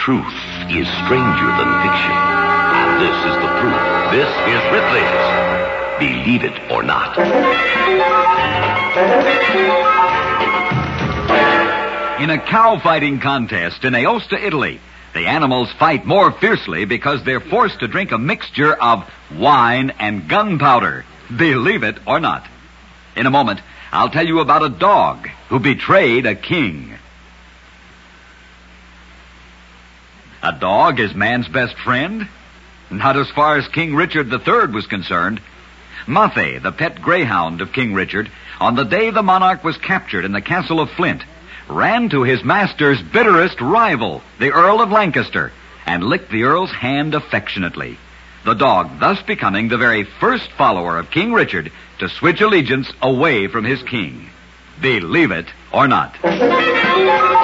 truth is stranger than fiction. And this is the proof. This is Ripley's Believe It or Not. In a cow fighting contest in Aosta, Italy, the animals fight more fiercely because they're forced to drink a mixture of wine and gunpowder. Believe it or not. In a moment, I'll tell you about a dog who betrayed a king. A dog is man's best friend? Not as far as King Richard III was concerned. Muffet, the pet greyhound of King Richard, on the day the monarch was captured in the castle of Flint, ran to his master's bitterest rival, the Earl of Lancaster, and licked the Earl's hand affectionately. The dog thus becoming the very first follower of King Richard to switch allegiance away from his king. Believe it or not.